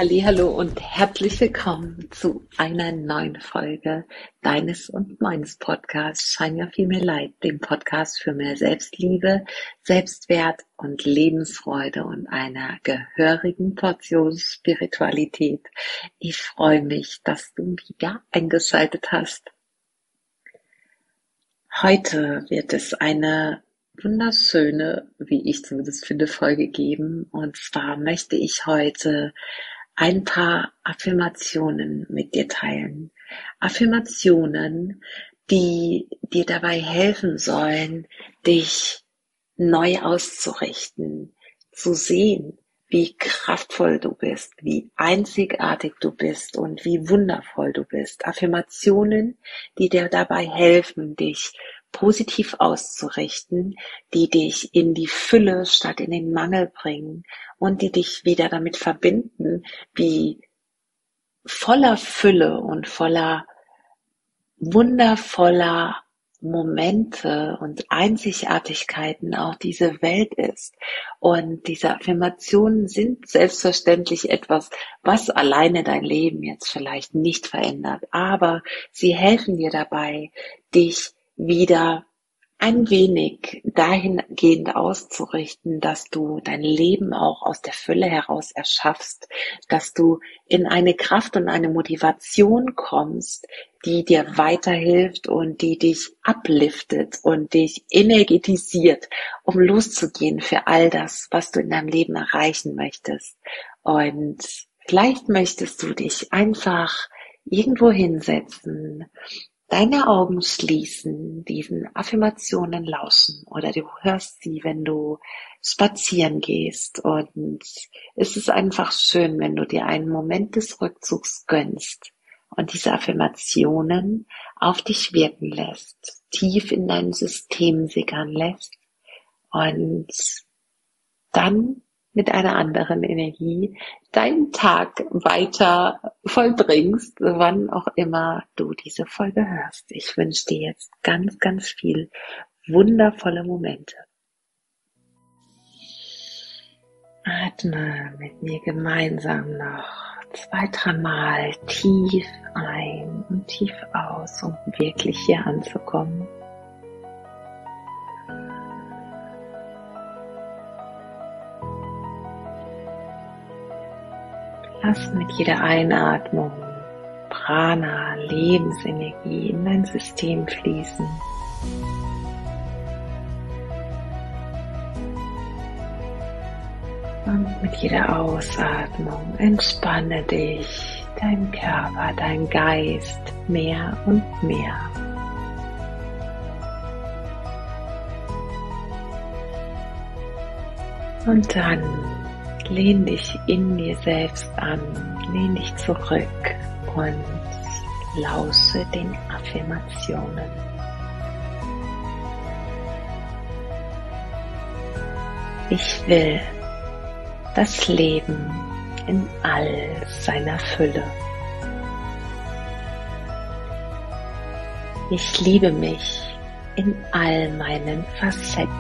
Hallihallo und herzlich willkommen zu einer neuen Folge deines und meines Podcasts Shine Your Female Light, dem Podcast für mehr Selbstliebe, Selbstwert und Lebensfreude und einer gehörigen Portion Spiritualität. Ich freue mich, dass du wieder eingeschaltet hast. Heute wird es eine wunderschöne, wie ich zumindest finde, Folge geben. Und zwar möchte ich heute ein paar Affirmationen mit dir teilen. Affirmationen, die dir dabei helfen sollen, dich neu auszurichten, zu sehen, wie kraftvoll du bist, wie einzigartig du bist und wie wundervoll du bist. Affirmationen, die dir dabei helfen, dich positiv auszurichten, die dich in die Fülle statt in den Mangel bringen und die dich wieder damit verbinden, wie voller Fülle und voller wundervoller Momente und Einzigartigkeiten auch diese Welt ist. Und diese Affirmationen sind selbstverständlich etwas, was alleine dein Leben jetzt vielleicht nicht verändert, aber sie helfen dir dabei, dich wieder ein wenig dahingehend auszurichten, dass du dein Leben auch aus der Fülle heraus erschaffst, dass du in eine Kraft und eine Motivation kommst, die dir weiterhilft und die dich upliftet und dich energetisiert, um loszugehen für all das, was du in deinem Leben erreichen möchtest. Und vielleicht möchtest du dich einfach irgendwo hinsetzen, deine Augen schließen, diesen Affirmationen lauschen oder du hörst sie, wenn du spazieren gehst, und es ist einfach schön, wenn du dir einen Moment des Rückzugs gönnst und diese Affirmationen auf dich wirken lässt, tief in dein System sickern lässt und dann mit einer anderen Energie deinen Tag weiter vollbringst, wann auch immer du diese Folge hörst. Ich wünsche dir jetzt ganz, ganz viel wundervolle Momente. Atme mit mir gemeinsam noch 2-3 Mal tief ein und tief aus, um wirklich hier anzukommen. Lass mit jeder Einatmung Prana, Lebensenergie in dein System fließen. Und mit jeder Ausatmung entspanne dich, dein Körper, dein Geist mehr und mehr. Und dann lehn dich in dir selbst an, lehn dich zurück und lausche den Affirmationen. Ich will das Leben in all seiner Fülle. Ich liebe mich in all meinen Facetten.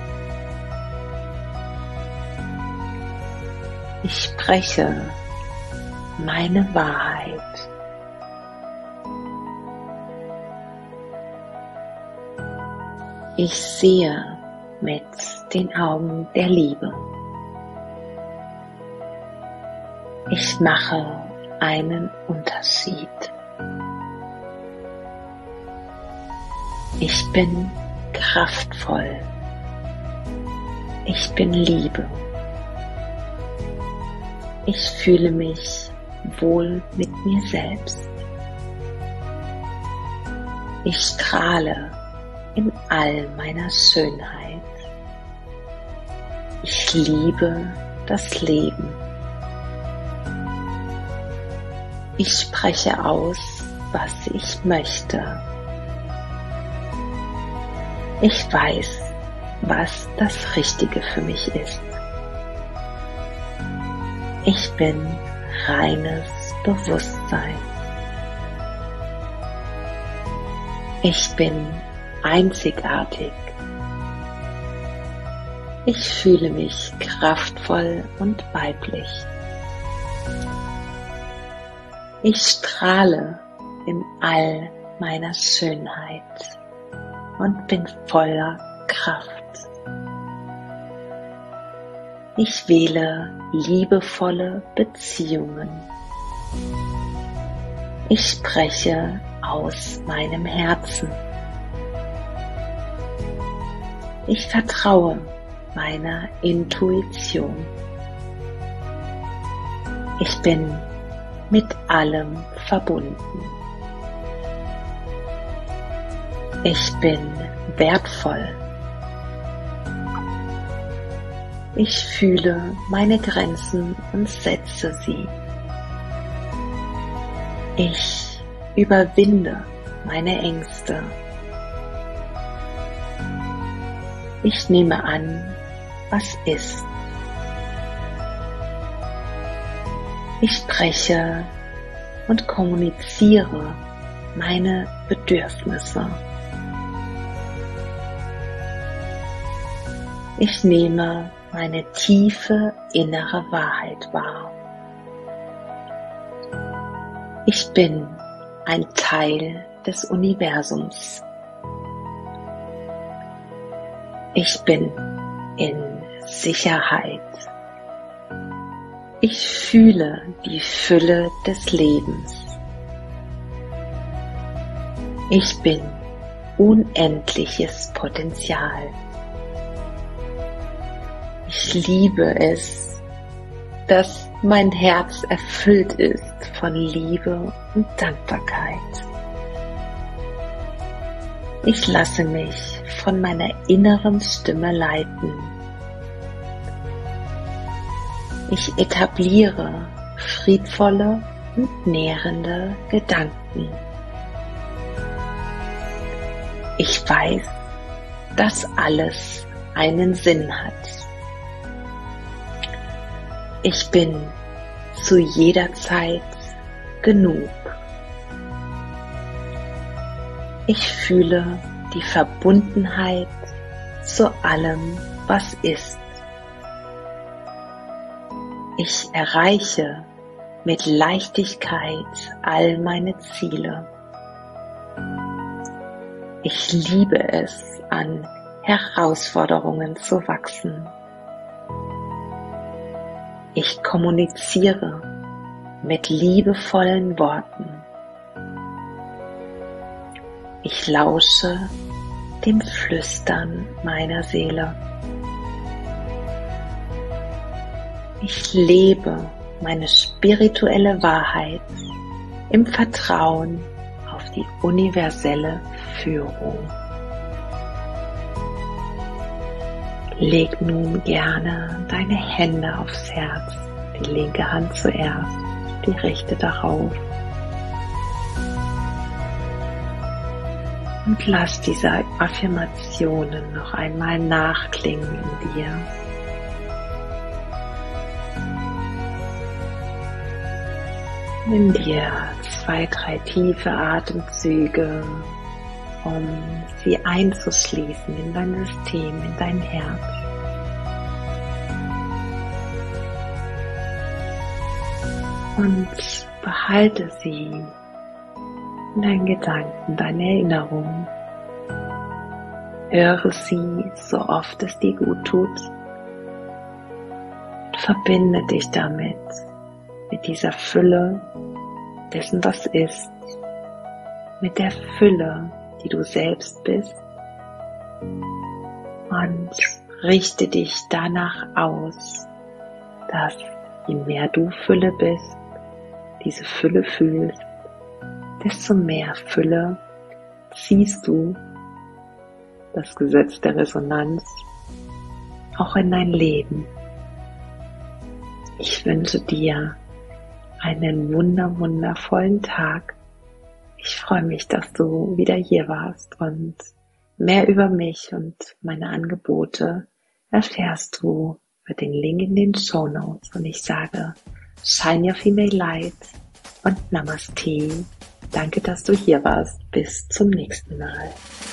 Ich spreche meine Wahrheit. Ich sehe mit den Augen der Liebe. Ich mache einen Unterschied. Ich bin kraftvoll. Ich bin Liebe. Ich fühle mich wohl mit mir selbst. Ich strahle in all meiner Schönheit. Ich liebe das Leben. Ich spreche aus, was ich möchte. Ich weiß, was das Richtige für mich ist. Ich bin reines Bewusstsein. Ich bin einzigartig. Ich fühle mich kraftvoll und weiblich. Ich strahle in all meiner Schönheit und bin voller Kraft. Ich wähle liebevolle Beziehungen. Ich spreche aus meinem Herzen. Ich vertraue meiner Intuition. Ich bin mit allem verbunden. Ich bin wertvoll. Ich fühle meine Grenzen und setze sie. Ich überwinde meine Ängste. Ich nehme an, was ist. Ich spreche und kommuniziere meine Bedürfnisse. Ich nehme meine tiefe innere Wahrheit wahr. Ich bin ein Teil des Universums. Ich bin in Sicherheit. Ich fühle die Fülle des Lebens. Ich bin unendliches Potenzial. Ich liebe es, dass mein Herz erfüllt ist von Liebe und Dankbarkeit. Ich lasse mich von meiner inneren Stimme leiten. Ich etabliere friedvolle und nährende Gedanken. Ich weiß, dass alles einen Sinn hat. Ich bin zu jeder Zeit genug. Ich fühle die Verbundenheit zu allem, was ist. Ich erreiche mit Leichtigkeit all meine Ziele. Ich liebe es, an Herausforderungen zu wachsen. Ich kommuniziere mit liebevollen Worten. Ich lausche dem Flüstern meiner Seele. Ich lebe meine spirituelle Wahrheit im Vertrauen auf die universelle Führung. Leg nun gerne deine Hände aufs Herz, die linke Hand zuerst, die rechte darauf. Und lass diese Affirmationen noch einmal nachklingen in dir. Nimm dir 2, 3 tiefe Atemzüge, um sie einzuschließen in dein System, in dein Herz. Und behalte sie in deinen Gedanken, deine Erinnerung. Höre sie, so oft es dir gut tut. Und verbinde dich damit, mit dieser Fülle dessen, was ist, mit der Fülle, die du selbst bist, und richte dich danach aus, dass je mehr du Fülle bist, diese Fülle fühlst, desto mehr Fülle ziehst du, das Gesetz der Resonanz, auch in dein Leben. Ich wünsche dir einen wundervollen Tag. Ich freue mich, dass du wieder hier warst, und mehr über mich und meine Angebote erfährst du über den Link in den Shownotes. Und ich sage, Shine Your Female Light und Namaste. Danke, dass du hier warst. Bis zum nächsten Mal.